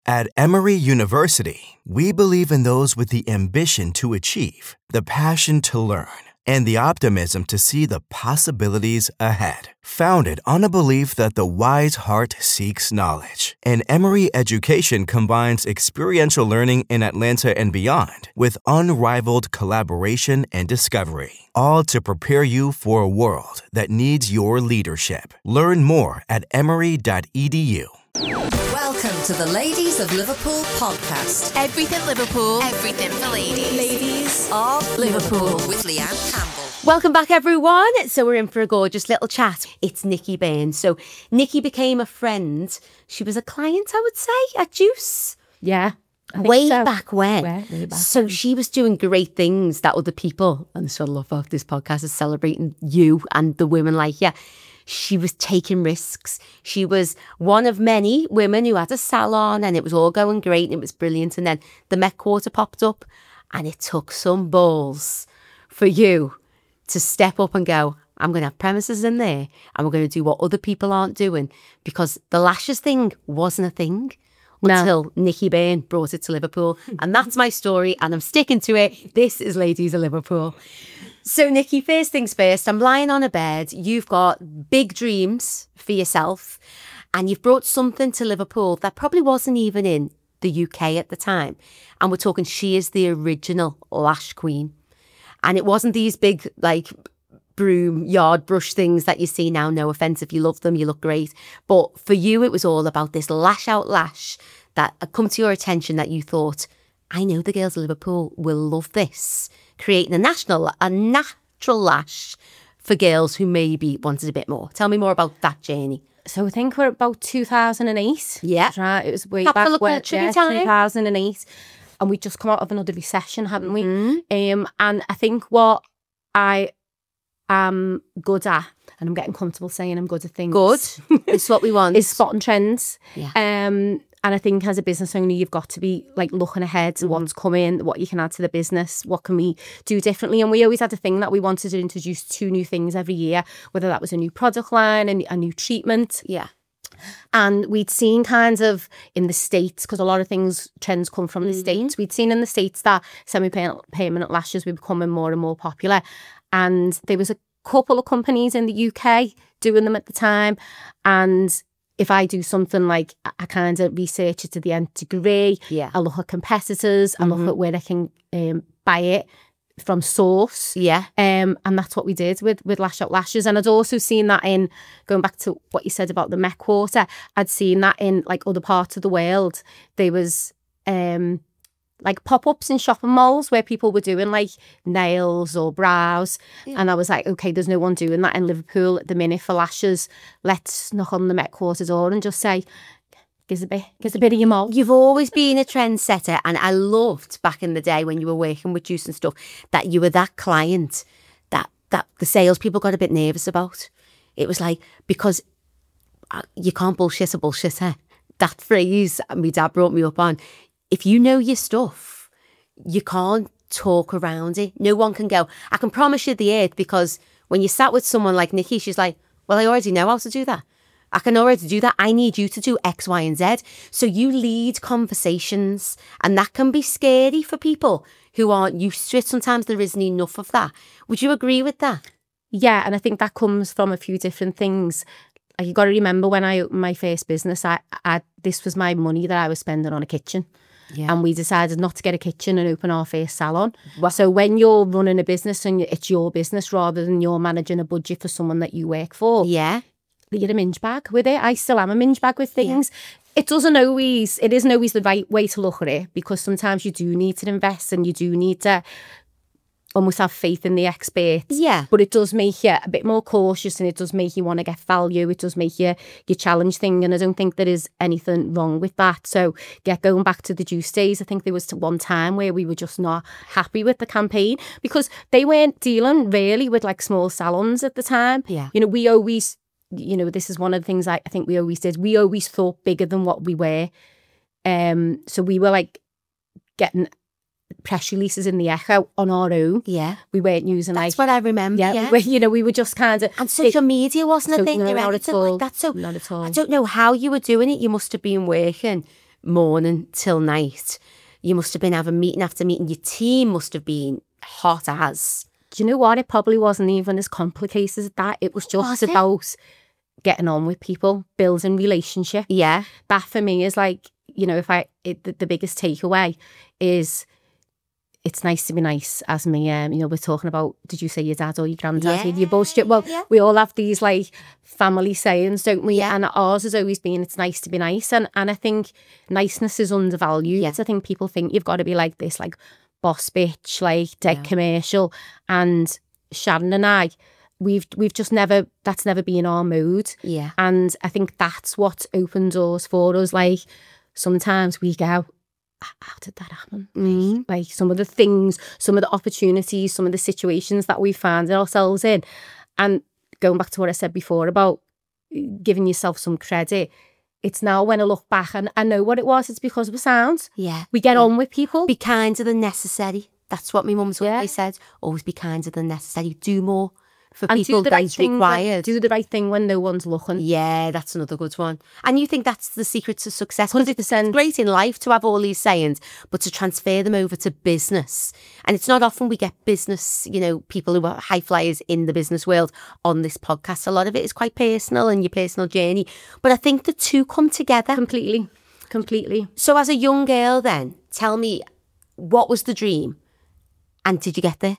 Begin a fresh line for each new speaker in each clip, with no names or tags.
At Emory University, we believe in those with the ambition to achieve, the passion to learn, and the optimism to see the possibilities ahead. Founded on a belief that the wise heart seeks knowledge, and Emory education combines experiential learning in Atlanta and beyond with unrivaled collaboration and discovery, all to prepare you for a world that needs your leadership. Learn more at emory.edu.
Welcome to the Ladies of Liverpool podcast.
Everything Liverpool, everything for ladies.
Ladies of Liverpool with Leanne Campbell.
Welcome back, everyone. So we're in for a gorgeous little chat. It's Nikki Bain. So Nikki became a friend. She was a client, I would say, at Juice.
Yeah.
Way back when.
Way back.
So she was doing great things that other people, and that's what I love about this podcast, is celebrating you and the women like you. She was taking risks. She was one of many women who had a salon and it was all going great and it was brilliant. And then the Met Quarter popped up and it took some balls for you to step up and go, I'm going to have premises in there and we're going to do what other people aren't doing, because the lashes thing wasn't a thing until Nikki Bain brought it to Liverpool. And that's my story and I'm sticking to it. This is Ladies of Liverpool. So Nikki, first things first, I'm lying on a bed. You've got big dreams for yourself and you've brought something to Liverpool that probably wasn't even in the UK at the time. And we're talking, she is the original lash queen. And it wasn't these big like broom yard brush things that you see now. No offence if you love them, you look great. But for you, it was all about this lash out lash that had come to your attention that you thought, I know the girls of Liverpool will love this. Creating a natural lash for girls who maybe wanted a bit more. Tell me more about that journey.
So I think we're about 2008.
Yeah.
That's right. It was way
Have to
back
look
when,
at trivia time.
2008. And we'd just come out of another recession, hadn't we? And I think what I am good at, and I'm getting comfortable saying I'm good at things.
Good. It's what we want.
Is spotting trends.
Yeah.
And I think as a business owner, you've got to be like looking ahead to what's coming, what you can add to the business, what can we do differently. And we always had a thing that we wanted to introduce 2 new things every year, whether that was a new product line, a new treatment.
Yeah.
And we'd seen kind of in the States, because a lot of trends come from the States, we'd seen in the States that semi-permanent lashes were becoming more and more popular. And there was a couple of companies in the UK doing them at the time. And if I do something like, I kind of research it to the nth degree.
Yeah.
I look at competitors. I look at where I can buy it from source.
Yeah.
And that's what we did with Lash Out Lashes. And I'd also seen that in, going back to what you said about the Met Quarter, I'd seen that in like other parts of the world. There was like pop-ups in shopping malls where people were doing like nails or brows. Yeah. And I was like, okay, there's no one doing that in Liverpool at the minute for lashes. Let's knock on the Met Quarter door and just say, give us a bit of your mole.
You've always been a trendsetter, and I loved back in the day when you were working with Juice and stuff that you were that client that the salespeople got a bit nervous about. It was like, because you can't bullshit a bullshitter. That phrase my dad brought me up on. If you know your stuff, you can't talk around it. No one can go, I can promise you the earth, because when you sat with someone like Nikki, she's like, well, I already know how to do that. I can already do that. I need you to do X, Y, and Z. So you lead conversations, and that can be scary for people who aren't used to it. Sometimes there isn't enough of that. Would you agree with that?
Yeah, and I think that comes from a few different things. Like, you got to remember, when I opened my first business, I this was my money that I was spending on a kitchen. Yeah. And we decided not to get a kitchen and open our first salon. Wow. So when you're running a business and it's your business rather than you're managing a budget for someone that you work for, you're a minge bag with it. I still am a minge bag with things. Yeah. It isn't always the right way to look at it, because sometimes you do need to invest and you do need to almost have faith in the experts. Yeah. But it does make you a bit more cautious, and it does make you want to get value. It does make you challenge things. And I don't think there is anything wrong with that. So going back to the Juice days, I think there was one time where we were just not happy with the campaign, because they weren't dealing really with like small salons at the time. Yeah. You know, we always, this is one of the things I think we always did. We always thought bigger than what we were. So we were like getting press releases in the Echo on our own. Yeah. We weren't using
That's what I remember.
Yeah. We were just kind of...
And social media wasn't a thing or
not
anything
at all.
like that. So
not at all.
I don't know how you were doing it. You must have been working morning till night. You must have been having meeting after meeting. Your team must have been hot as.
Do you know what? It probably wasn't even as complicated as that. It was just about getting on with people, building relationship.
Yeah.
That for me is like, you know, the biggest takeaway is it's nice to be nice. As me, you know, we're talking about, did you say your dad or your granddad?
Yeah.
Your bullshit. Well, we all have these like family sayings, don't we?
Yeah.
And ours has always been, it's nice to be nice. And I think niceness is undervalued.
Yeah.
I think people think you've got to be like this, like boss bitch, like dead commercial. And Sharon and I, we've just never, that's never been our mood.
Yeah.
And I think that's what opened doors for us. Like sometimes we go, how did that happen? Like some of the things, some of the opportunities, some of the situations that we found ourselves in. And going back to what I said before about giving yourself some credit, it's now when I look back and I know what it was, it's because of the sound.
Yeah.
We get on with people.
Be kinder than necessary. That's what my mum's always said. Always be kinder than necessary. Do more for
and
people
do the right
that's
thing,
required.
do the right thing when no one's looking.
Yeah, that's another good one. And you think that's the secret to success? 'Cause
100%.
It's great in life to have all these sayings, but to transfer them over to business. And it's not often we get business, you know, people who are high flyers in the business world on this podcast. A lot of it is quite personal and your personal journey. But I think the two come together.
Completely.
So as a young girl then, tell me, what was the dream? And did you get there?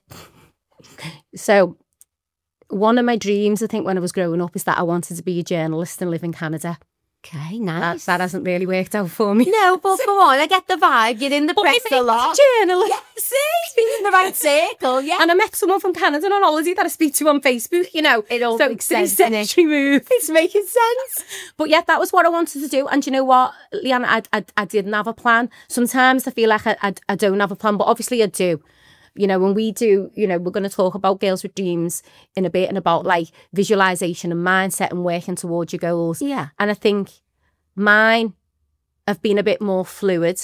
So one of my dreams, I think, when I was growing up is that I wanted to be a journalist and live in Canada.
Okay, nice.
That hasn't really worked out for me.
No, but come on, I get the vibe. You're in the press a lot.
Journalist.
Yeah, see, been in the right circle, yeah.
And I met someone from Canada on holiday that I speak to on Facebook, you know.
It all makes sense,
doesn't it? Move.
It's making sense.
But yeah, that was what I wanted to do. And you know what, Leanne, I didn't have a plan. Sometimes I feel like I don't have a plan, but obviously I do. You know, when we do, you know, we're going to talk about Girls with Dreams in a bit and about like visualization and mindset and working towards your goals.
Yeah.
And I think mine have been a bit more fluid.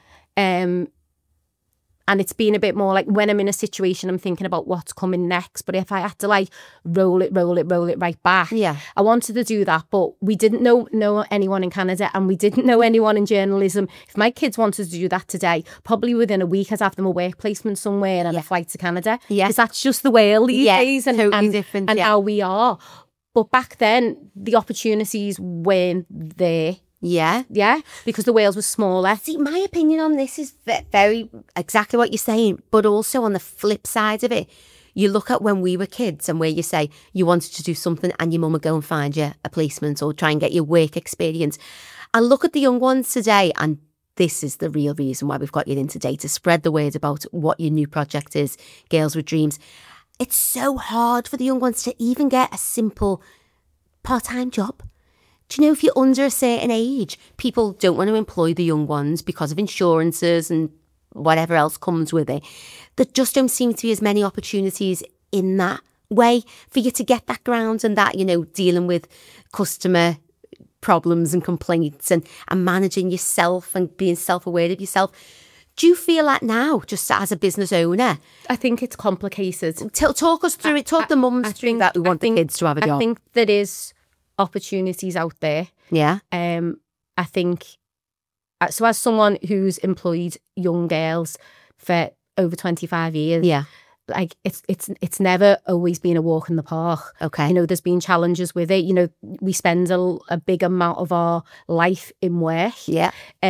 And it's been a bit more like when I'm in a situation, I'm thinking about what's coming next. But if I had to like roll it right back,
yeah,
I wanted to do that. But we didn't know anyone in Canada and we didn't know anyone in journalism. If my kids wanted to do that today, probably within a week I'd have them a work placement somewhere and a flight to Canada.
Yeah.
Because that's just the world these days and,
totally different,
and how we are. But back then, the opportunities weren't there.
Yeah.
Yeah, because the Wales was smaller.
See, my opinion on this is very exactly what you're saying, but also on the flip side of it, you look at when we were kids and where you say you wanted to do something and your mum would go and find you a placement or try and get your work experience. I look at the young ones today, and this is the real reason why we've got you in today, to spread the word about what your new project is, Girls with Dreams. It's so hard for the young ones to even get a simple part-time job. Do you know, if you're under a certain age, people don't want to employ the young ones because of insurances and whatever else comes with it. There just don't seem to be as many opportunities in that way for you to get that ground and that, you know, dealing with customer problems and complaints and managing yourself and being self-aware of yourself. Do you feel that now, just as a business owner?
I think it's complicated.
Talk us through it. Talk the mums through that. We want the kids to have a job.
I think there is opportunities out there.
Yeah.
I think, so as someone who's employed young girls for over 25 years,
yeah,
like it's never always been a walk in the park.
Okay.
You know, there's been challenges with it. You know, we spend a big amount of our life in work.
Yeah.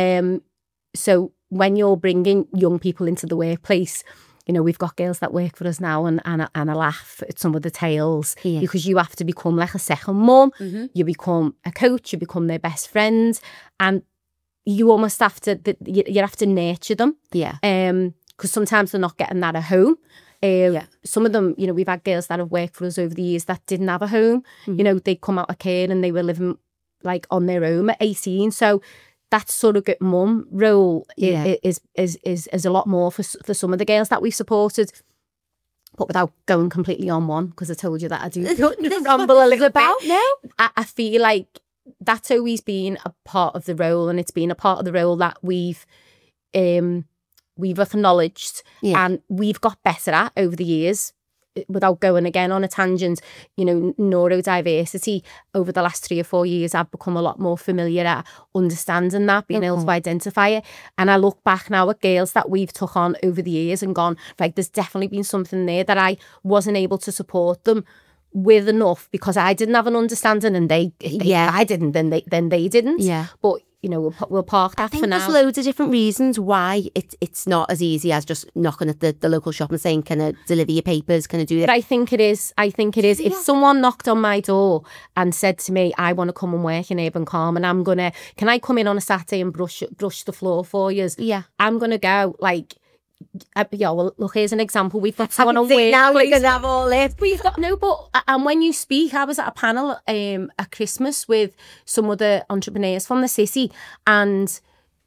So when you're bringing young people into the workplace, you know, we've got girls that work for us now and I laugh at some of the tales because you have to become like a second mum. Mm-hmm. You become a coach, you become their best friend, and you almost have to, you have to nurture them.
Yeah.
Because sometimes they're not getting that at home. Some of them, you know, we've had girls that have worked for us over the years that didn't have a home. Mm-hmm. You know, they'd come out of care and they were living like on their own at 18. So that surrogate mum role is a lot more for some of the girls that we've supported. But without going completely on one, because I told you that I do rumble a little about
now.
I feel like that's always been a part of the role, and it's been a part of the role that we've acknowledged and we've got better at over the years. without going again on a tangent, you know, neurodiversity over the last 3 or 4 years, I've become a lot more familiar at understanding that, being able to identify it. And I look back now at girls that we've took on over the years and gone, like, there's definitely been something there that I wasn't able to support them with enough because I didn't have an understanding, and I didn't, then they didn't.
Yeah.
But you know, we'll park that for now.
There's loads of different reasons why it's not as easy as just knocking at the local shop and saying, can I deliver your papers? Can I do that?
But I think it is. Yeah. If someone knocked on my door and said to me, I want to come and work in Urban Calm, and can I come in on a Saturday and brush the floor for you?
Yeah.
I'm going to go, like, yeah, well, look, here's an example. We've got someone on
now we're going to have all it.
We've got and when you speak, I was at a panel at Christmas with some other entrepreneurs from the city, and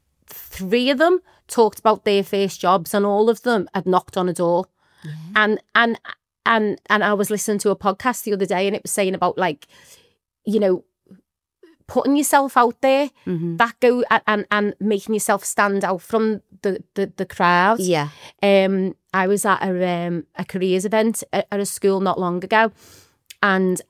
3 of them talked about their first jobs, and all of them had knocked on a door. Yeah. And I was listening to a podcast the other day, and it was saying about, like, you know, putting yourself out there, that go and making yourself stand out from the crowd.
Yeah.
I was at a careers event at a school not long ago, and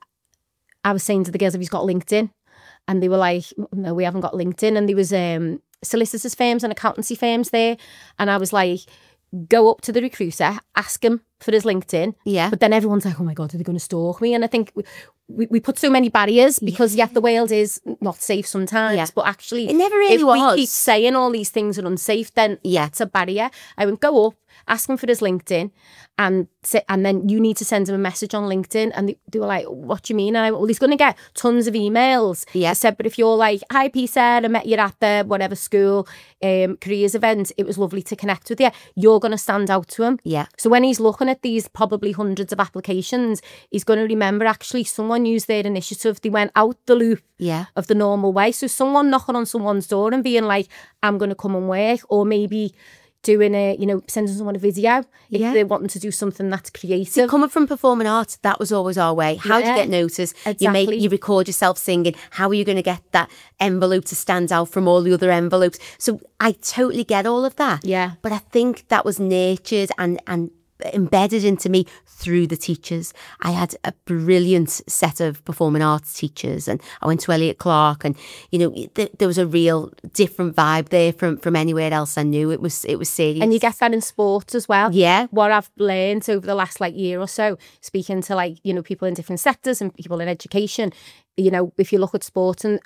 I was saying to the girls, have you got LinkedIn? And they were like, no, we haven't got LinkedIn. And there was solicitors firms and accountancy firms there, and I was like, go up to the recruiter, ask him for his LinkedIn.
Yeah.
But then everyone's like, oh my God, are they going to stalk me? And I think we put so many barriers because, the world is not safe sometimes, but actually,
it never really was.
If we keep saying all these things are unsafe, then it's a barrier. I went, go up, ask him for his LinkedIn, and then you need to send him a message on LinkedIn. And they were like, what do you mean? And I went, well, he's going to get tons of emails.
Yeah.
I said, but if you're like, hi, Peter, I met you at the whatever school careers event, it was lovely to connect with you. You're going to stand out to him.
Yeah.
So when he's looking at these probably hundreds of applications, he's going to remember actually someone used their initiative. They went out the loop of the normal way. So someone knocking on someone's door and being like, I'm going to come and work, or maybe doing sending someone a video if they're wanting to do something that's creative.
See, coming from performing arts, that was always our way. How do you get noticed?
Exactly.
You record yourself singing. How are you going to get that envelope to stand out from all the other envelopes? So I totally get all of that.
Yeah.
But I think that was nurtured and embedded into me through the teachers. I had a brilliant set of performing arts teachers, and I went to Elliot Clark, and there was a real different vibe there from anywhere else I knew. It was serious.
And you get that in sports as well.
Yeah.
What I've learned over the last year or so, speaking to people in different sectors and people in education, if you look at sport and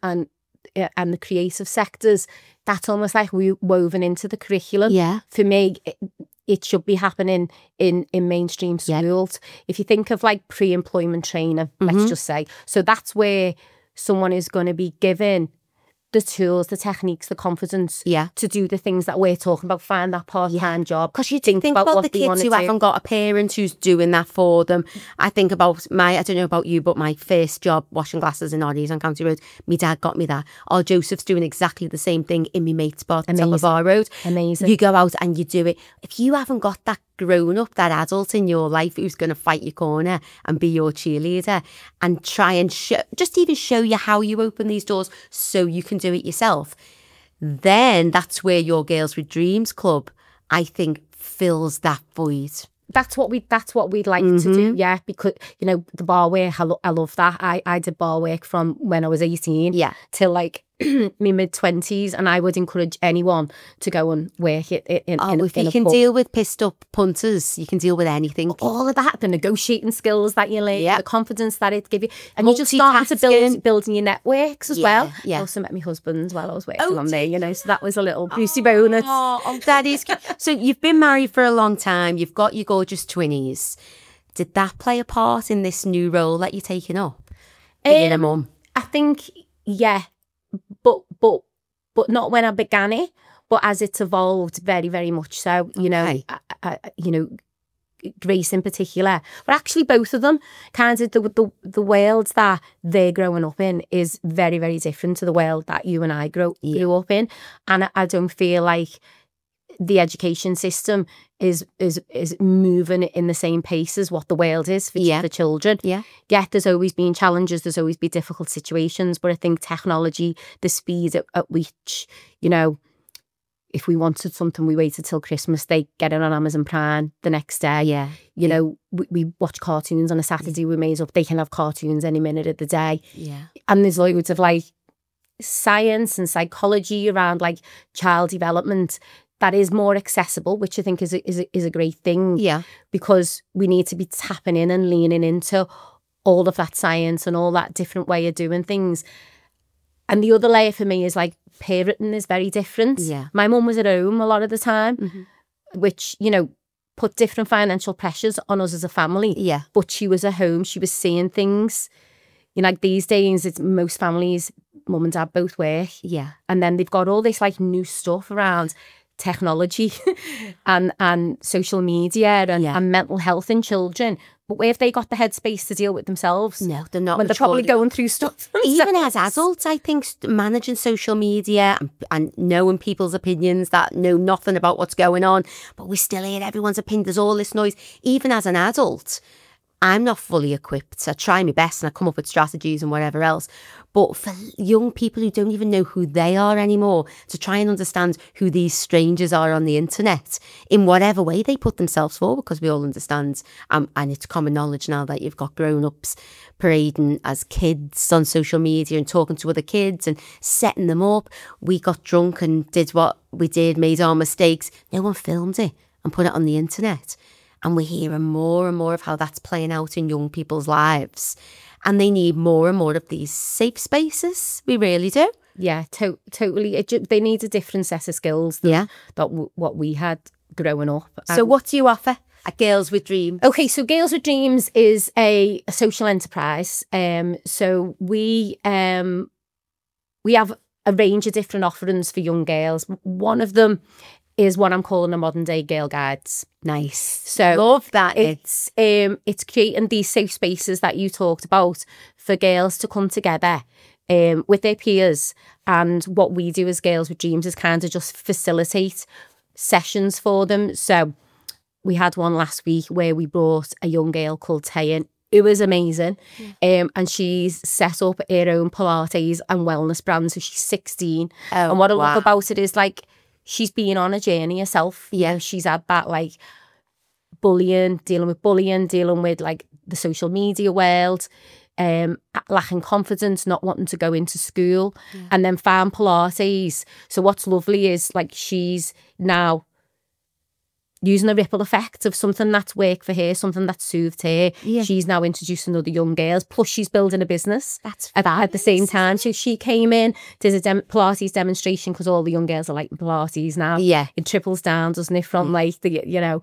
the creative sectors, that's almost like woven into the curriculum.
Yeah.
For me, it should be happening in mainstream schools. If you think of like pre-employment training, let's just say, so that's where someone is going to be given the tools, the techniques, the confidence to do the things that we're talking about, find that part-time job.
Because you think about
what
the kids who haven't got a parent who's doing that for them. I think about I don't know about you, but my first job washing glasses in Oddie's on County Road, my dad got me that. Our Joseph's doing exactly the same thing in my mate's bar at the top of our road.
Amazing.
You go out and you do it. If you haven't got that grown up, that adult in your life who's going to fight your corner and be your cheerleader and try and show you how you open these doors so you can do it yourself, then that's where your Girls with Dreams Club, I think, fills that void.
That's what we'd like to do, because the bar work, I love that. I did bar work from when I was 18 till like my mid-20s, and I would encourage anyone to go and work in
if you can deal with pissed up punters, you can deal with anything.
All of that, the negotiating skills that you learn, the confidence that it gives you, and you just start to building your networks as well. I also met my husband while I was working on there, so that was a little boosty bonus.
Oh, that is cute. So you've been married for a long time, you've got your gorgeous twinnies. Did that play a part in this new role that you're taking up, being a mum?
I think, but not when I began it, but as it's evolved, very, very much so. Grace in particular, but actually both of them, kind of the world that they're growing up in is very, very different to the world that you and I grew up in, and I don't feel like the education system is moving in the same pace as what the world is for the children. Yeah, there's always been challenges, there's always been difficult situations, but I think technology, the speed at which, if we wanted something, we waited till Christmas. They get it on Amazon Prime the next day.
Yeah.
You know, we watch cartoons on a Saturday. We made up, they can have cartoons any minute of the day.
Yeah.
And there's loads of like science and psychology around like child development that is more accessible, which I think is a great thing.
Yeah.
Because we need to be tapping in and leaning into all of that science and all that different way of doing things. And the other layer for me is like parenting is very different.
Yeah.
My mum was at home a lot of the time, which, you know, put different financial pressures on us as a family.
Yeah.
But she was at home, she was seeing things. You know, like these days, it's most families, mum and dad both work.
Yeah.
And then they've got all this like new stuff around technology and social media and mental health in children. But where have they got the headspace to deal with themselves?
No, they're not.
When they're probably going through stuff.
Even as adults, I think managing social media and knowing people's opinions that know nothing about what's going on, but we still hear everyone's opinion. There's all this noise. Even as an adult, I'm not fully equipped. I try my best and I come up with strategies and whatever else. But for young people who don't even know who they are anymore, to try and understand who these strangers are on the internet in whatever way they put themselves forward, because we all understand, and it's common knowledge now that you've got grown-ups parading as kids on social media and talking to other kids and setting them up. We got drunk and did what we did, made our mistakes. No one filmed it and put it on the internet. And we're hearing more and more of how that's playing out in young people's lives. And they need more and more of these safe spaces. We really do.
Yeah, totally. They need a different set of skills than what we had growing up.
So what do you offer at Girls with Dreams?
Okay, so Girls with Dreams is a social enterprise. So we have a range of different offerings for young girls. One of them is what I'm calling the modern day Girl Guides.
Nice.
So
love that.
It's creating these safe spaces that you talked about for girls to come together with their peers. And what we do as Girls with Dreams is kind of just facilitate sessions for them. So we had one last week where we brought a young girl called Tayan. It was amazing. And she's set up her own Pilates and wellness brand. So she's 16. And what I love about it is like, she's been on a journey herself. Yeah. She's had that like dealing with like the social media world, lacking confidence, not wanting to go into school, and then found Pilates. So what's lovely is like she's now using the ripple effect of something that's worked for her, something that soothed her. Yeah. She's now introducing other young girls. Plus, she's building a business at the same time. So she came in, did a Pilates demonstration because all the young girls are like Pilates now. Yeah, it triples down, doesn't it? From like the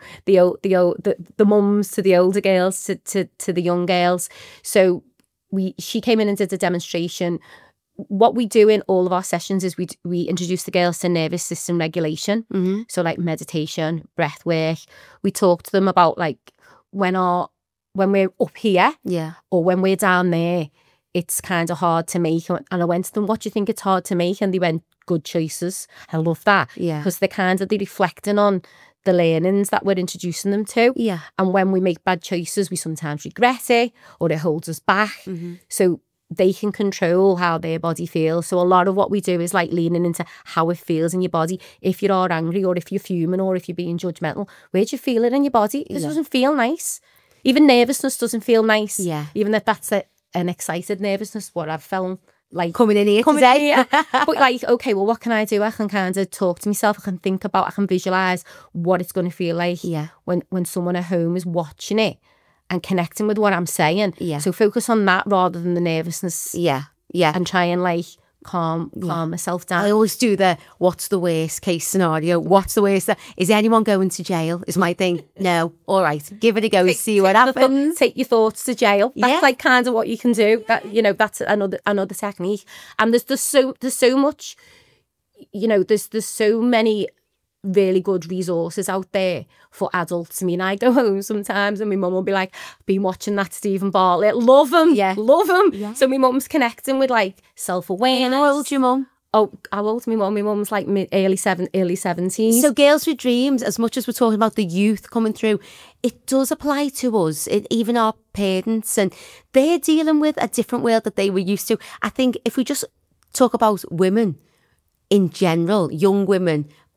mums to the older girls to the young girls. So she came in and did a demonstration. What we do in all of our sessions is we introduce the girls to nervous system regulation. Mm-hmm. So like meditation, breath work. We talk to them about like when we're up here or when we're down there, it's kind of hard to make. And I went to them, what do you think it's hard to make? And they went, good choices. I love that. Yeah. Because they're reflecting on the learnings that we're introducing them to. Yeah. And when we make bad choices, we sometimes regret it or it holds us back. Mm-hmm. So they can control how their body feels. So a lot of what we do is like leaning into how it feels in your body. If you are angry or if you're fuming or if you're being judgmental, where do you feel it in your body? It doesn't feel nice. Even nervousness doesn't feel nice. Yeah. Even if that's an excited nervousness, what I've felt like
coming in here today.
But like, okay, well, what can I do? I can kind of talk to myself. I can think about, I can visualize what it's going to feel like when someone at home is watching it and connecting with what I'm saying. Yeah. So focus on that rather than the nervousness. Yeah. Yeah. And try and like calm myself down.
I always do what's the worst case scenario? What's the worst? Is anyone going to jail? Is my thing. No. All right. Give it a go. See what happens.
Take your thoughts to jail. That's like kind of what you can do. That, you know, that's another technique. And there's so much, you know, there's so many really good resources out there for adults. I mean, I go home sometimes and my mum will be like, been watching that Stephen Bartlett, love him. Yeah. So my mum's connecting with like self-awareness.
How old's your mum?
Oh, how old's my mum? My mum's like early 70s.
So Girls with Dreams, as much as we're talking about the youth coming through, it does apply to us, even our parents, and they're dealing with a different world that they were used to. I think if we just talk about women in general, young women,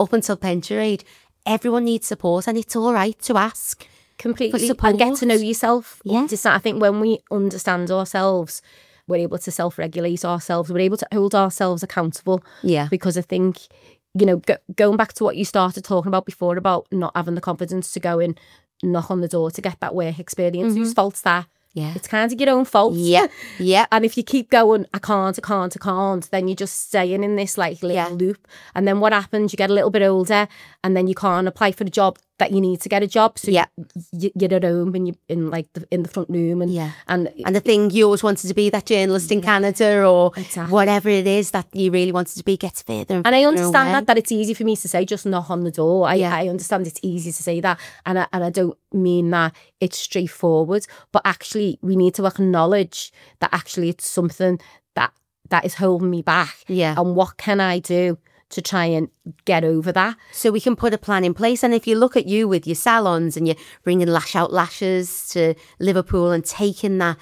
up until pension age, everyone needs support, and it's all right to ask.
Completely. And get to know yourself.
Yeah.
I think when we understand ourselves, we're able to self-regulate ourselves. We're able to hold ourselves accountable.
Yeah.
Because I think, you know, going back to what you started talking about before about not having the confidence to go and knock on the door to get that work experience. Whose fault's that?
Yeah.
It's kind of your own fault.
Yeah. Yeah.
And if you keep going, I can't, then you're just staying in this like little loop. And then what happens? You get a little bit older and then you can't apply for the job that you need to get a job. So you're at home and you're in like in the front room. And
the thing you always wanted to be, that journalist in Canada or whatever it is that you really wanted to be, gets further and
I understand that it's easy for me to say, just knock on the door. I understand it's easy to say that. And I don't mean that it's straightforward, but actually we need to acknowledge that actually it's something that is holding me back.
Yeah.
And what can I do to try and get over that?
So we can put a plan in place. And if you look at you with your salons and you're bringing Lash Out Lashes to Liverpool and taking that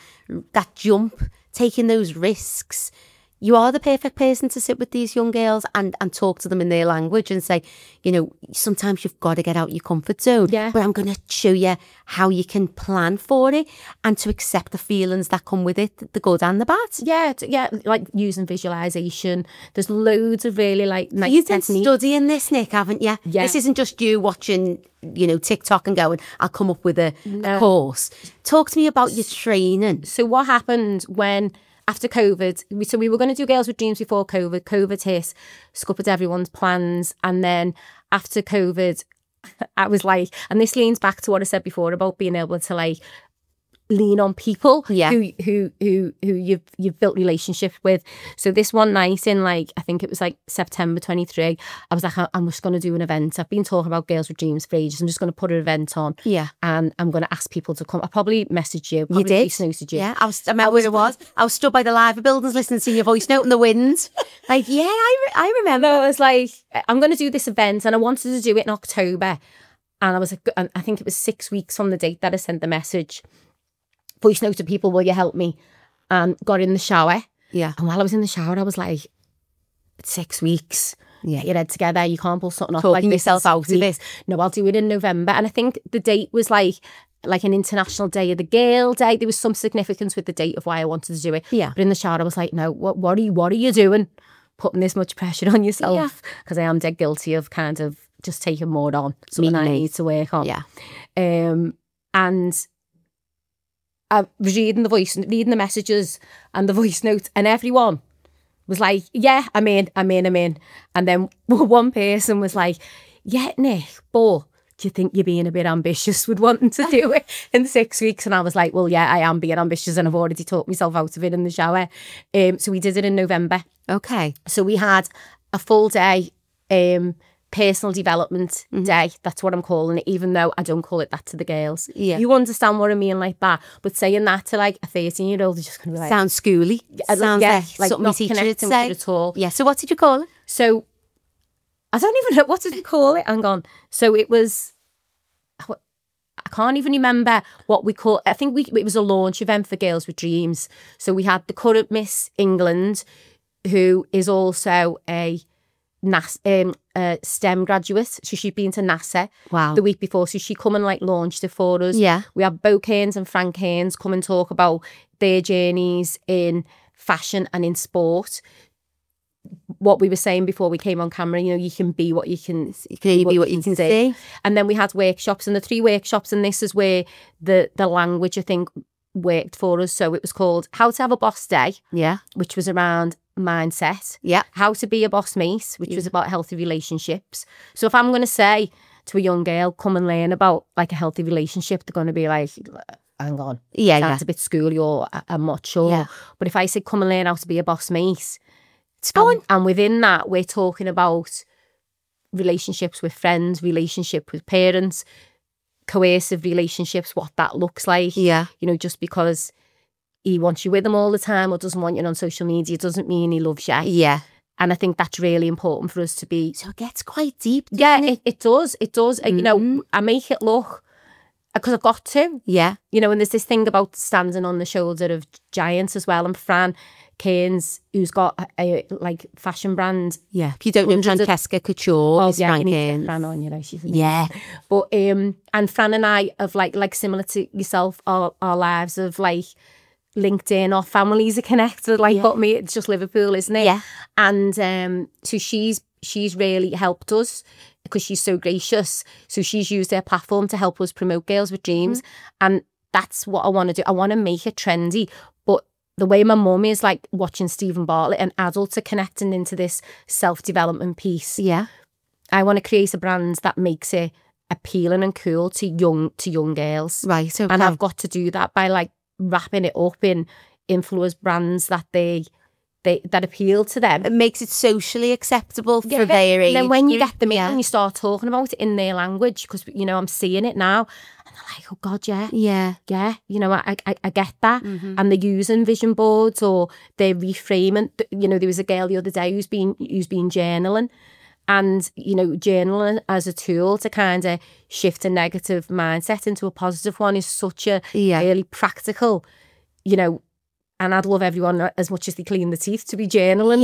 jump, taking those risks, you are the perfect person to sit with these young girls and talk to them in their language and say, you know, sometimes you've got to get out your comfort zone.
Yeah.
But I'm going to show you how you can plan for it and to accept the feelings that come with it, the good and the bad.
Yeah, like using visualization. There's loads of really like nice
You've been
techniques.
studying this, Nick, haven't you?
Yeah.
This isn't just you watching, you know, TikTok and going, I'll come up with a course. Talk to me about your training.
So what happened when, after COVID, we were going to do Girls with Dreams before COVID. COVID hit, scuppered everyone's plans. And then after COVID, I was like, and this leans back to what I said before about being able to like lean on people who you've built relationship with. So this one night in like, I think it was like September 23, I was like, I'm just going to do an event. I've been talking about Girls with Dreams for ages. I'm just going to put an event on.
Yeah.
And I'm going to ask people to come. I probably messaged you.
You did?
Voice-noted you.
Yeah, I remember where it was. I was stood by the live buildings listening to your voice note in the wind. Like, yeah, I remember.
I was like, I'm going to do this event and I wanted to do it in October. And I was like, and I think it was 6 weeks from the date that I sent the message. Voice note to people, will you help me? And got in the shower.
Yeah.
And while I was in the shower, I was like, it's 6 weeks.
Yeah.
Get your head together. You can't pull something off
Talking
like this.
yourself out of it.
No, I'll do it in November. And I think the date was like an International Day of the Girl Day. There was some significance with the date of why I wanted to do it.
Yeah.
But in the shower, I was like, no, what are you doing? Putting this much pressure on yourself. Because I am dead guilty of kind of just taking more on. Something I need to work on.
Yeah.
And I was reading the messages and the voice notes, and everyone was like, yeah, I'm in. And then one person was like, yeah, Nick, but do you think you're being a bit ambitious with wanting to do it in 6 weeks? And I was like, well, yeah, I am being ambitious and I've already talked myself out of it in the shower. So we did it in November.
Okay.
So we had a full day, personal development day. That's what I'm calling it, even though I don't call it that to the girls.
Yeah.
You understand what I mean, like that. But saying that to like a 13-year-old is just going to be like...
Sounds schooly. Sounds like something
not
a teacher would
connecting
say.
with it at all.
Yeah, so what did you call it?
So, I don't even know, what did we call it? Hang on. So it was... I can't even remember what we called... I think it was a launch event for Girls with Dreams. So we had the current Miss England, who is also a STEM graduate. So she'd been to NASA the week before. So she come and like launched it for us.
Yeah.
We had Bo Kearns and Frank Kearns come and talk about their journeys in fashion and in sport. What we were saying before we came on camera, you know, you can be what you can.
You can only be what you can see.
And then we had workshops, and the 3 workshops, and this is where the language, I think, worked for us. So it was called How to Have a Boss Day, which was around mindset. How to Be a Boss Mate, which was about healthy relationships. So if I'm going to say to a young girl, come and learn about like a healthy relationship, they're going to be like, hang on, that's a bit schooly, or I'm not sure. But if I say, come and learn how to be a boss mate, it's fun. And within that, we're talking about relationships with friends, relationship with parents, coercive relationships, what that looks like. You know, just because he wants you with him all the time or doesn't want you on social media doesn't mean he loves you. And I think that's really important for us to be.
So it gets quite deep.
It does. You know, I make it look, because I've got to. You know, and there's this thing about standing on the shoulder of giants as well. And Fran Cairns, who's got a like fashion brand.
Yeah. If you don't know Francesca Couture, it's Fran
you need to
Cairns.
get Fran on, you know, she's amazing.
Yeah.
But and Fran and I have like similar to yourself, our lives of like LinkedIn, our families are connected, like but me, it's just Liverpool, isn't it?
Yeah.
And so she's really helped us because she's so gracious. So she's used her platform to help us promote Girls with Dreams. And that's what I want to do. I want to make it trendy. But the way my mum is like watching Stephen Bartlett, and adults are connecting into this self-development piece.
Yeah.
I want to create a brand that makes it appealing and cool to young girls.
Right. Okay.
And I've got to do that by like wrapping it up in influence brands that that appeal to them.
It makes it socially acceptable for their age.
Then when you
group,
get them in and you start talking about it in their language, because you know I'm seeing it now, and they're like, oh God, yeah, you know, I get that. And they're using vision boards or they're reframing. You know, there was a girl the other day who's been journaling. And, you know, journaling as a tool to kind of shift a negative mindset into a positive one is such a really practical, you know, and I'd love everyone as much as they clean the teeth to be journaling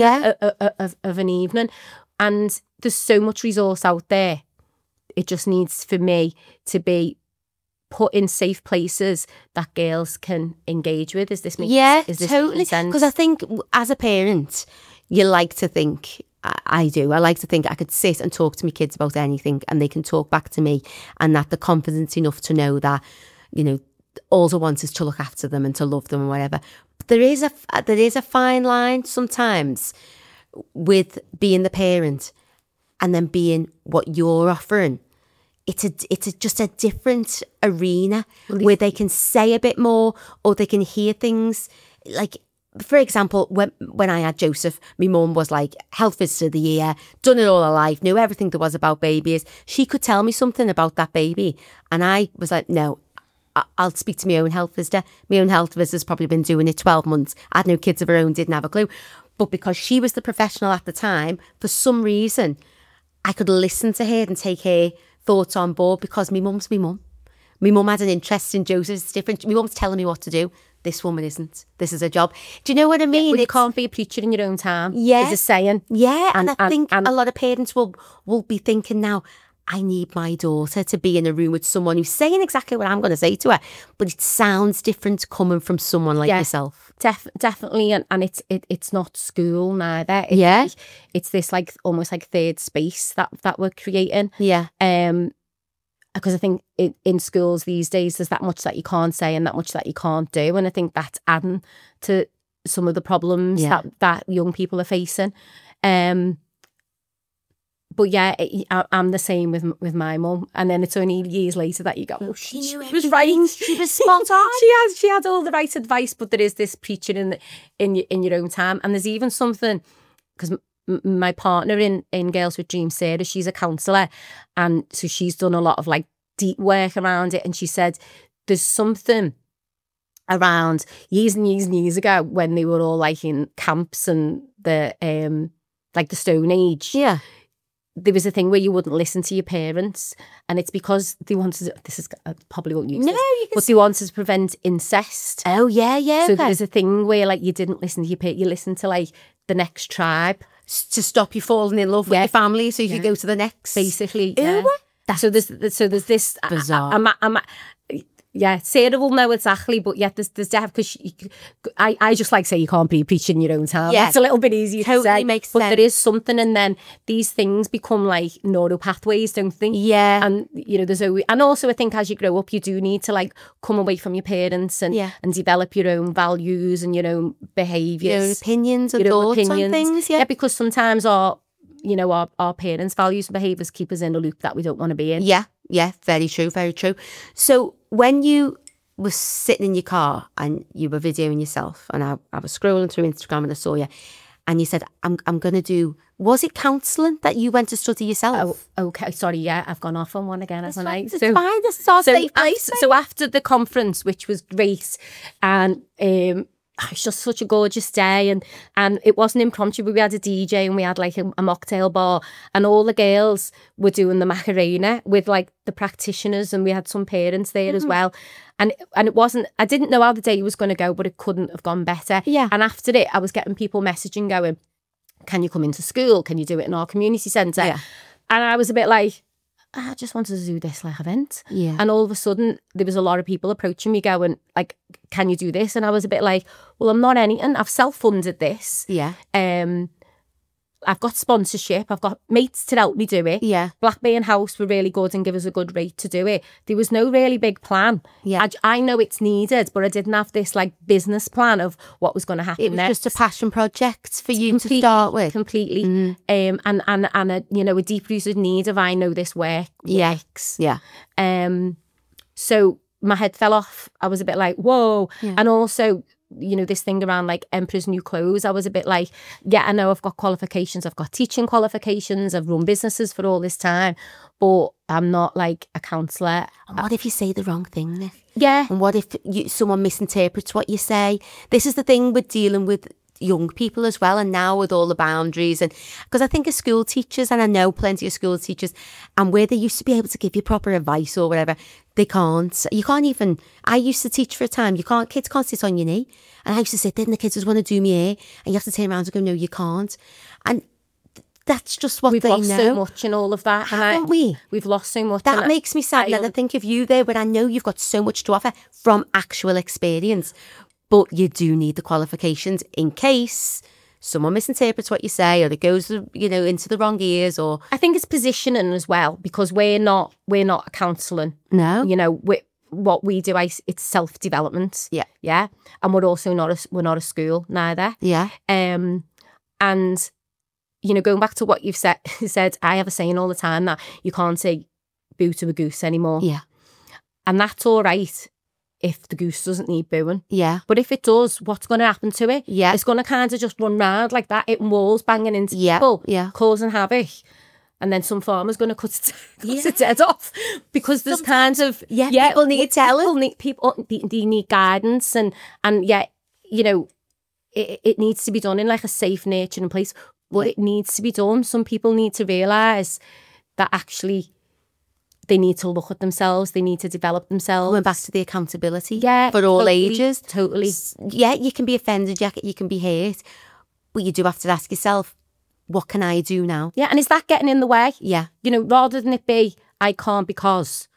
of an evening. And there's so much resource out there. It just needs for me to be put in safe places that girls can engage with. Is this
totally
sense?
Because I think as a parent, you like to think, I do. I like to think I could sit and talk to my kids about anything and they can talk back to me, and that they're confident enough to know that, you know, all I want is to look after them and to love them and whatever. But there is a fine line sometimes with being the parent and then being what you're offering. It's just a different arena where they can say a bit more or they can hear things like. For example, when I had Joseph, my mum was like health visitor of the year, done it all her life, knew everything there was about babies. She could tell me something about that baby. And I was like, no, I'll speak to my own health visitor. My own health visitor's probably been doing it 12 months. I had no kids of her own, didn't have a clue. But because she was the professional at the time, for some reason, I could listen to her and take her thoughts on board because my mum's my mum. My mum had an interest in Joseph. It's different. My mum's telling me what to do. This woman isn't. This is a job. Do you know what I mean?
Well, you can't be a preacher in your own time.
Yeah.
Is a saying.
Yeah. And I think a lot of parents will be thinking now, I need my daughter to be in a room with someone who's saying exactly what I'm going to say to her. But it sounds different coming from someone like yourself.
Definitely. And it's not school neither. It's this like almost like third space that we're creating.
Yeah.
Because I think in schools these days, there's that much that you can't say and that much that you can't do. And I think that's adding to some of the problems that young people are facing. But yeah, I'm the same with my mum. And then it's only years later that you go, oh, she was right. She was spot on. she had all the right advice, but there is this preaching in your own time. And there's even something, because my partner in Girls with Dreams, Sarah, she's a counsellor, and so she's done a lot of like deep work around it, and she said there's something around years and years and years ago when they were all like in camps and the like the Stone Age.
Yeah.
There was a thing where you wouldn't listen to your parents, and it's because they wanted to, this is I probably won't use this, but they wanted to prevent incest.
Oh yeah.
So there's a thing where like you didn't listen to your parents, you listened to like the next tribe.
To stop you falling in love with your family so you could go to the next.
Basically, So there's this
bizarre.
Sarah will know exactly, but there's definitely, because I just like say you can't be preaching in your own time.
Yeah.
It's a little bit easier to say.
Makes
but
sense.
there is something, and then these things become like neural pathways, don't they?
Yeah.
And you know, there's always, and also I think as you grow up, you do need to like come away from your parents and develop your own values and your own behaviours,
your own opinions and thoughts on things. Yeah,
because sometimes our parents' values and behaviours keep us in a loop that we don't want to be in.
Yeah, very true, very true. So when you were sitting in your car and you were videoing yourself, and I was scrolling through Instagram and I saw you, and you said, I'm going to do, was it counselling that you went to study yourself?
Oh, okay. Sorry, I've gone off on one again, haven't I?
It's fine, this is our safe place.
So after the conference, which was great, and it was just such a gorgeous day, and it wasn't impromptu, but we had a DJ and we had like a mocktail bar, and all the girls were doing the Macarena with like the practitioners, and we had some parents there as well. And it wasn't, I didn't know how the day was going to go, but it couldn't have gone better.
Yeah.
And after it, I was getting people messaging going, can you come into school? Can you do it in our community centre?
Yeah.
And I was a bit like, I just wanted to do this like event.
Yeah.
And all of a sudden there was a lot of people approaching me going like, can you do this? And I was a bit like, well, I'm not anything. I've self-funded this.
Yeah.
I've got sponsorship. I've got mates to help me do it.
Yeah.
Blackburn House were really good and give us a good rate to do it. There was no really big plan.
Yeah.
I know it's needed, but I didn't have this like business plan of what was going to happen
It was
next.
just a passion project for you to start with.
Completely. And a, you know, a deep rooted need of I know this works.
Yeah.
So my head fell off. I was a bit like, whoa. Yeah. And also, you know, this thing around like Emperor's New Clothes, I was a bit like, yeah, I know I've got qualifications. I've got teaching qualifications. I've run businesses for all this time, but I'm not like a counsellor.
And what if you say the wrong thing, Nick?
Yeah.
And what if someone misinterprets what you say? This is the thing with dealing with young people as well, and now with all the boundaries, and because I think of school teachers, and I know plenty of school teachers, and where they used to be able to give you proper advice or whatever, they can't. You can't even. I used to teach for a time. Kids can't sit on your knee, and I used to sit there, and the kids just want to do me hair, and you have to turn around and go, no, you can't. And that's just what
we've
they
lost
know.
so much in all of that,
haven't we?
We've lost so much.
That makes me sad. And I think of you there, where I know you've got so much to offer from actual experience, but you do need the qualifications in case someone misinterprets what you say, or it goes, you know, into the wrong ears. Or
I think it's positioning as well, because we're not a counselling.
No,
you know, what we do, it's self-development.
Yeah,
and we're also not a school neither.
Yeah,
and you know, going back to what you've said, I have a saying all the time that you can't say boo to a goose anymore.
Yeah,
and that's all right if the goose doesn't need booing.
Yeah.
But if it does, what's going to happen to it?
Yeah.
It's going to kind of just run round like that, hitting walls, banging into people, causing havoc. And then some farmer's going to cut its head off, because there's kind of...
people need telling.
People need guidance. And you know, it needs to be done in like a safe, nurturing place. But it needs to be done. Some people need to realise that actually... they need to look at themselves. They need to develop themselves.
Going back to the accountability.
Yeah.
For all ages.
Totally.
Yeah, you can be offended, you can be hurt, but you do have to ask yourself, what can I do now?
Yeah, and is that getting in the way?
Yeah.
You know, rather than it be, I can't because,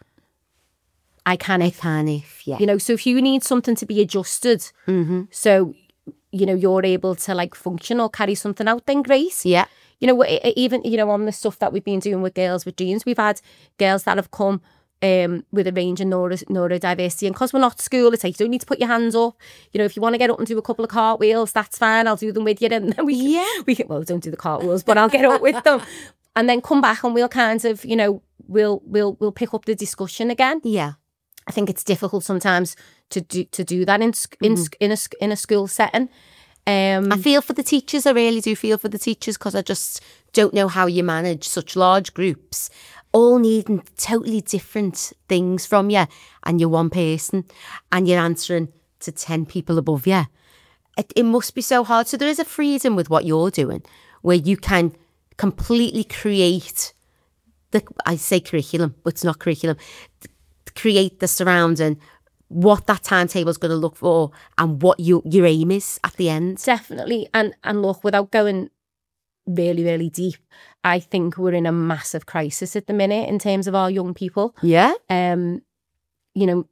I can if.
I can if, yeah.
You know, so if you need something to be adjusted, so, you know, you're able to like function or carry something out, then great.
Yeah.
You know, even, you know, on the stuff that we've been doing with Girls with Dreams, we've had girls that have come with a range of neurodiversity. And because we're not school, it's like, you don't need to put your hands up. You know, if you want to get up and do a couple of cartwheels, that's fine. I'll do them with you. And then we can, well, don't do the cartwheels, but I'll get up with them. And then come back and we'll kind of, you know, we'll pick up the discussion again.
Yeah.
I think it's difficult sometimes to do that in a school setting.
I feel for the teachers. I really do feel for the teachers, because I just don't know how you manage such large groups, all needing totally different things from you, and you're one person and you're answering to 10 people above you. It must be so hard. So there is a freedom with what you're doing where you can completely create I say curriculum, but it's not curriculum, create the surrounding, what that timetable is going to look for, and what your aim is at the end.
Definitely. And look, without going really, really deep, I think we're in a massive crisis at the minute in terms of our young people.
Yeah.
You know,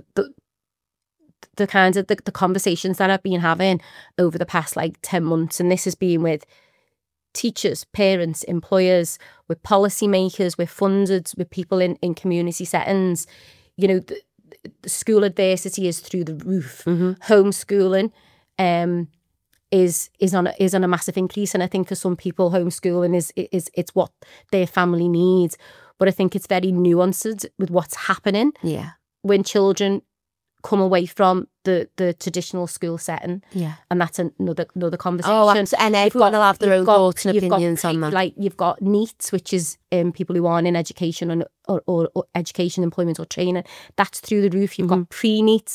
the kinds of the conversations that I've been having over the past like 10 months, and this has been with teachers, parents, employers, with policymakers, with funders, with people in community settings. You know, the school adversity is through the roof. Homeschooling is on a massive increase, and I think for some people homeschooling is it's what their family needs. But I think it's very nuanced with what's happening.
Yeah,
when children come away from the traditional school setting.
Yeah.
And that's another conversation.
Oh, and everyone will have their own thoughts and opinions on that.
Like, you've got NEET, which is people who aren't in education or education, employment or training. That's through the roof. You've got pre-NEET.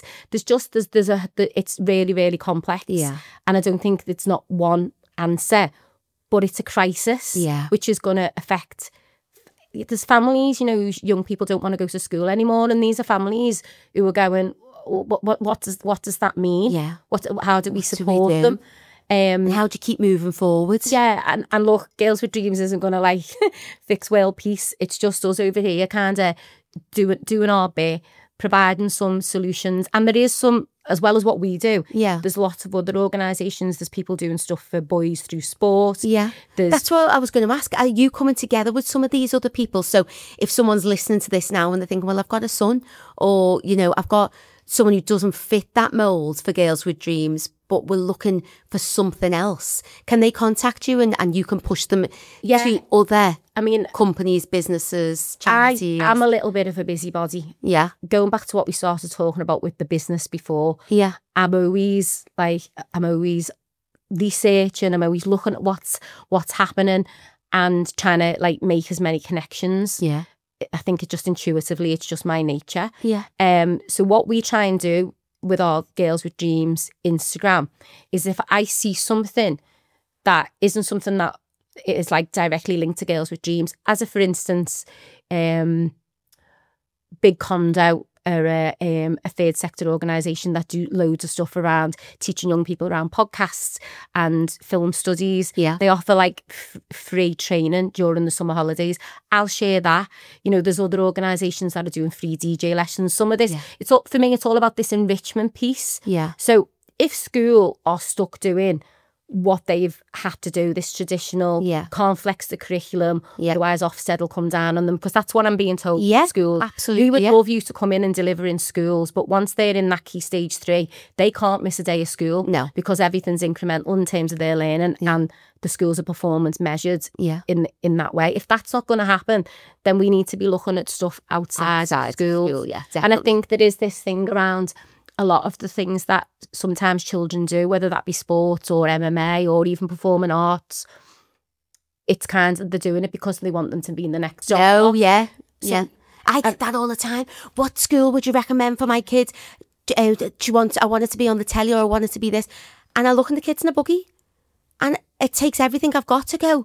It's really, really complex.
Yeah.
And I don't think it's not one answer, but it's a crisis, which is going to affect... There's families, young people don't want to go to school anymore, and these are families who are going, what does that mean?
Yeah.
How do we support them?
How do you keep moving forwards?
Yeah, and look, Girls with Dreams isn't going to fix world peace. It's just us over here kind of doing our bit, providing some solutions. And there is some, as well as what we do.
Yeah.
There's lots of other organisations. There's people doing stuff for boys through sport.
Yeah. That's what I was going to ask. Are you coming together with some of these other people? So if someone's listening to this now and they're thinking, well, I've got a son, or, I've got someone who doesn't fit that mould for Girls with Dreams, but we're looking for something else, can they contact you and you can push them to other companies, businesses, charities?
I'm a little bit of a busybody.
Yeah.
Going back to what we started talking about with the business before.
Yeah.
I'm always researching, I'm always looking at what's happening and trying to make as many connections.
Yeah.
I think it's just my nature.
Yeah.
So what we try and do with our Girls with Dreams Instagram is, if I see something that isn't something that is directly linked to Girls with Dreams, as for instance, Big Condo are a third sector organisation that do loads of stuff around teaching young people around podcasts and film studies.
Yeah.
They offer free training during the summer holidays. I'll share that. There's other organisations that are doing free DJ lessons. Some of this, for me, it's all about this enrichment piece.
Yeah.
So if school are stuck doing what they've had to do, this traditional, can't flex the curriculum, otherwise Ofsted will come down on them, because that's what I'm being told.
Yeah,
schools.
absolutely.
We would love you to come in and deliver in schools, but once they're in that key stage 3, they can't miss a day of school.
No.
Because everything's incremental in terms of their learning, and the schools are performance measured in that way. If that's not going to happen, then we need to be looking at stuff outside school.
Yeah, definitely.
And I think there is this thing around a lot of the things that sometimes children do, whether that be sports or MMA or even performing arts, it's kind of, they're doing it because they want them to be in the next job.
Oh, yeah. So, I get that all the time. What school would you recommend for my kids? I want it to be on the telly, or I want it to be this. And I look in the kids in a buggy, and it takes everything I've got to go,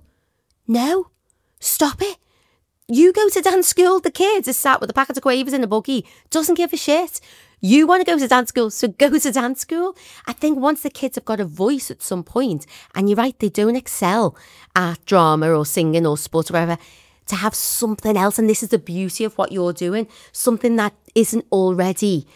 no, stop it. You go to dance school. The kids is sat with a packet of quavers in a buggy, doesn't give a shit. You want to go to dance school, so go to dance school. I think once the kids have got a voice at some point, and you're right, they don't excel at drama or singing or sport or whatever, to have something else. And this is the beauty of what you're doing, something that isn't already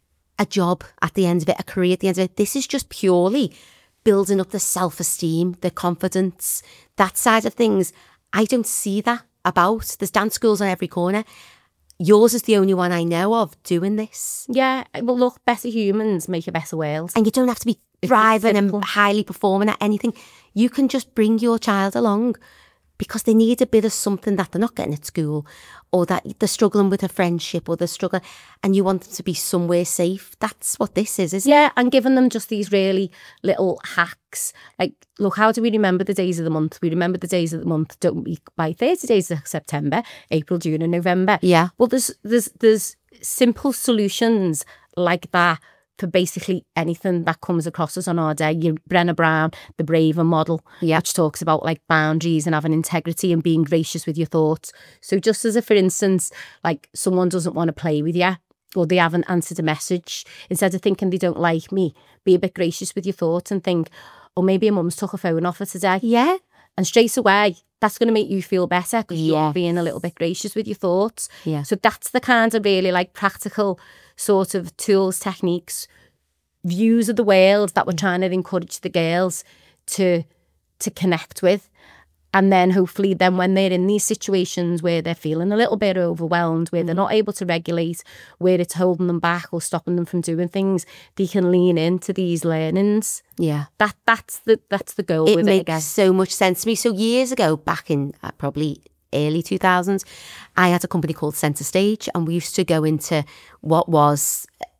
a job at the end of it, a career at the end of it. This is just purely building up the self-esteem, the confidence, that side of things. I don't see that about. There's dance schools on every corner. Yours is the only one I know of doing this.
Yeah, well, look, better humans make a better world.
And you don't have to be thriving and highly performing at anything. You can just bring your child along because they need a bit of something that they're not getting at school, or that they're struggling with a friendship, or they're struggling, and you want them to be somewhere safe. That's what this is, isn't it?
Yeah, and giving them just these really little hacks. Look, how do we remember the days of the month? We remember the days of the month, don't we, by 30 days of September, April, June and November.
Yeah.
Well, there's simple solutions like that for basically anything that comes across us on our day. Brené Brown, the Braver model, which talks about boundaries and having integrity and being gracious with your thoughts. So just as for instance, someone doesn't want to play with you, or they haven't answered a message, instead of thinking they don't like me, be a bit gracious with your thoughts and think, oh, maybe your mum's took a phone off her today.
Yeah.
And straight away, that's going to make you feel better because you're being a little bit gracious with your thoughts.
Yeah.
So that's the kind of really practical sort of tools, techniques, views of the world that we're trying to encourage the girls to connect with. And then hopefully then when they're in these situations where they're feeling a little bit overwhelmed, where they're not able to regulate, where it's holding them back or stopping them from doing things, they can lean into these learnings.
Yeah.
That's the goal with it, I guess.
It makes so much sense to me. So years ago, back in probably early 2000s, I had a company called Centre Stage, and we used to go into what was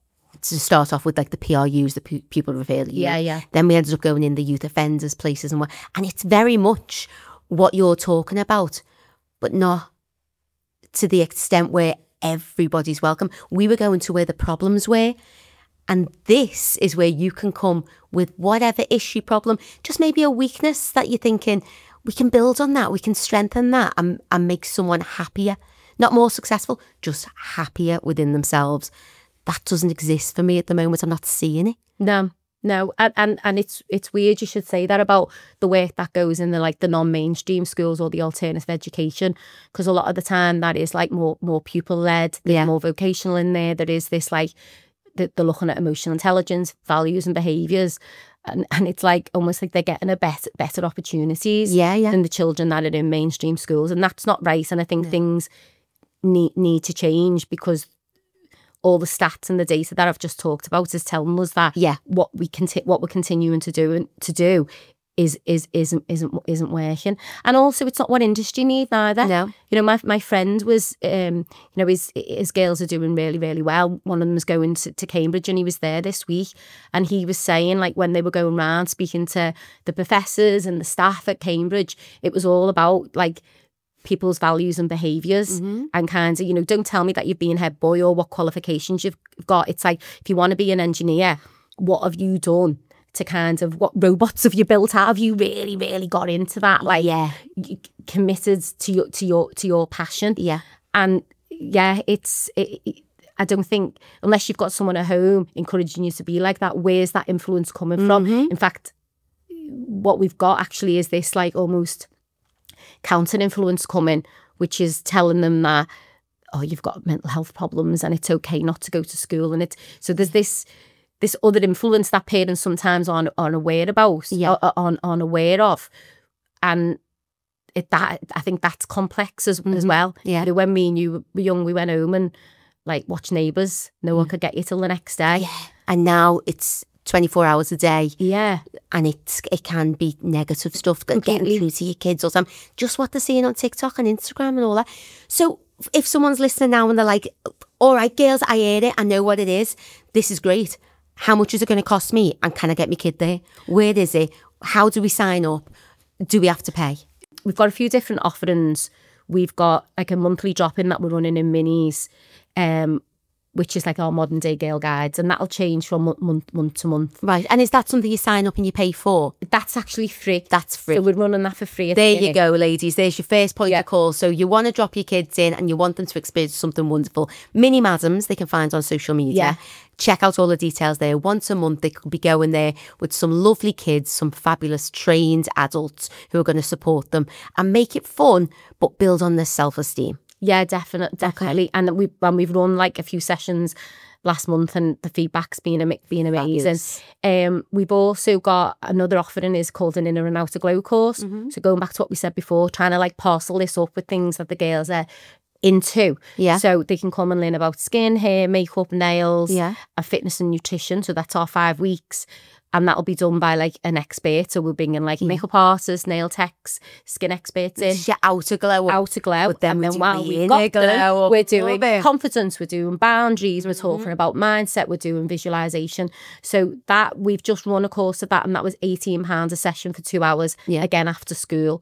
to start off with, like the PRUs, the pupil referral unit.
Yeah.
Then we ended up going in the youth offenders places and it's very much what you're talking about, but not to the extent where everybody's welcome. We were going to where the problems were. And this is where you can come with whatever issue, problem, just maybe a weakness that you're thinking, we can build on that, we can strengthen that and make someone happier. Not more successful, just happier within themselves. That doesn't exist for me at the moment. I'm not seeing it.
No. And it's weird you should say that about the work that goes in the non-mainstream schools or the alternative education, because a lot of the time that is like more pupil-led, more vocational in there. There is this like, they're looking at emotional intelligence, values and behaviours, and it's like almost like they're getting a better opportunities than the children that are in mainstream schools, and that's not right. And I think things need to change, because all the stats and the data that I've just talked about is telling us that what we're continuing to do isn't working. And also it's not what industry needs either.
No.
You know, my friend was his girls are doing really, really well. One of them is going to Cambridge, and he was there this week, and he was saying, like, when they were going around speaking to the professors and the staff at Cambridge, it was all about like people's values and behaviours, and kind of, you know, don't tell me that you've been head boy or what qualifications you've got. It's like, if you want to be an engineer, what have you done to kind of, what robots have you built? How have you really, really got into that? Like, committed to your passion. Yeah. And I don't think, unless you've got someone at home encouraging you to be like that, where's that influence coming from? In fact, what we've got actually is this like almost counter influence coming, which is telling them that, oh, you've got mental health problems and it's okay not to go to school. And so there's this other influence that parents sometimes aren't aware about, aren't aware of. And I think that's complex as well. Yeah. You know, when me and you were young, we went home and like watched Neighbours. No one could get you till the next day.
Yeah. And now it's 24 hours a day.
Yeah.
And it can be negative stuff getting through to your kids or something. Just what they're seeing on TikTok and Instagram and all that. So if someone's listening now and they're like, all right, girls, I hear it. I know what it is. This is great. How much is it going to cost me? And can I get my kid there? Where is it? How do we sign up? Do we have to pay?
We've got a few different offerings. We've got like a monthly drop-in that we're running in Minis, which is like our modern day Girl Guides, and that'll change from month to month.
Right. And is that something you sign up and you pay for?
That's actually free.
That's free.
So we're running that for free.
There you go, ladies. There's your first point of call. So you want to drop your kids in and you want them to experience something wonderful. Mini Madams, they can find on social media.
Yeah.
Check out all the details there. Once a month, they could be going there with some lovely kids, some fabulous trained adults who are going to support them and make it fun, but build on their self-esteem.
Yeah, definitely. Okay. And we've run like a few sessions last month, and the feedback's been amazing. We've also got another offering is called an Inner and Outer Glow course. So going back to what we said before, trying to like parcel this up with things that the girls are into. Yeah. So they can come and learn about skin, hair, makeup, nails, fitness and nutrition. So that's our 5 weeks. And that'll be done by like an expert. So we'll bring in like makeup artists, nail techs, skin experts in.
Just your outer glow.
Outer glow.
But then
while we've got them, we're doing confidence, we're doing boundaries, we're talking about mindset, we're doing visualization. So that we've just run a course of that, and that was £18 a session for 2 hours, again after school.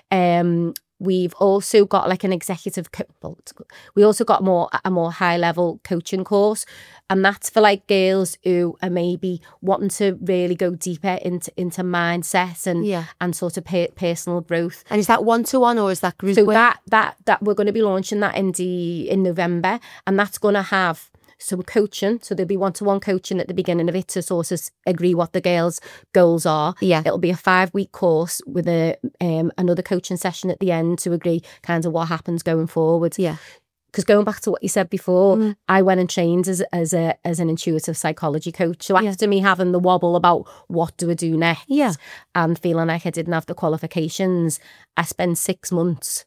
We've also got like an executive, we also got a more high level coaching course, and that's for like girls who are maybe wanting to really go deeper into mindset and sort of personal growth.
And is that 1-to-1 or is that group?
So that we're going to be launching that in November, and that's going to have some coaching. So there'll be 1-to-1 coaching at the beginning of it to sort of agree what the girls' goals are. Yeah. It'll be a 5-week course with another coaching session at the end to agree kind of what happens going forward. Yeah. Because going back to what you said before, I went and trained as an intuitive psychology coach. So after me having the wobble about what do I do next, and feeling like I didn't have the qualifications, I spent 6 months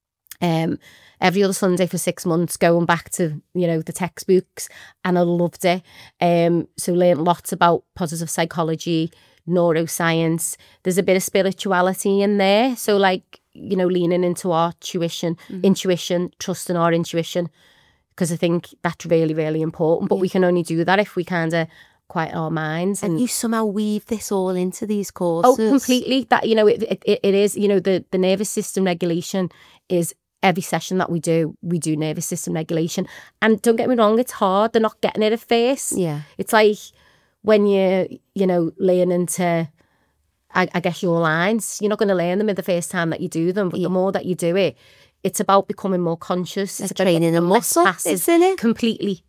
every other Sunday for 6 months going back to, you know, the textbooks, and I loved it. So learned lots about positive psychology, neuroscience. There's a bit of spirituality in there. So like, you know, leaning into our intuition, trusting our intuition. because I think that's really, really important. But we can only do that if we kind of quiet our minds.
And you somehow weave this all into these courses.
Oh, completely. That, you know, it is, you know, the nervous system regulation is every session that we do nervous system regulation. And don't get me wrong, it's hard. They're not getting it at first.
Yeah.
It's like when you're, you know, learning to, I guess, your lines, you're not going to learn them in the first time that you do them, but the more that you do it, it's about becoming more conscious.
It's training a muscle, isn't it?
Completely.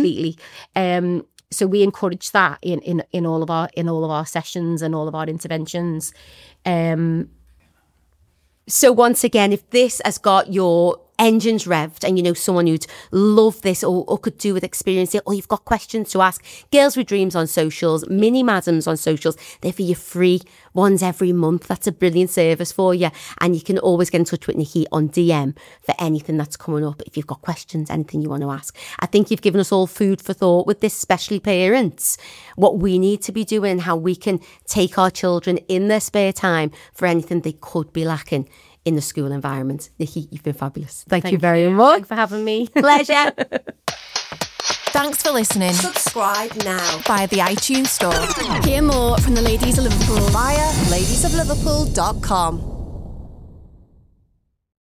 So we encourage that in all of our sessions and all of our interventions.
So once again, if this has got your engines revved and you know someone who'd love this or could do with experiencing it, or you've got questions to ask, Girls with Dreams on socials, Mini Madams on socials, they're for your free ones every month. That's a brilliant service for you. And you can always get in touch with Nikki on DM for anything that's coming up. If you've got questions, anything you want to ask. I think you've given us all food for thought with this, especially parents, what we need to be doing, how we can take our children in their spare time for anything they could be lacking in the school environment. Nikki, you've been fabulous. Thank you very much.
Thanks for having me.
Pleasure.
Thanks for listening.
Subscribe now
Via the iTunes store.
Hear more from the Ladies of Liverpool
via ladiesofliverpool.com.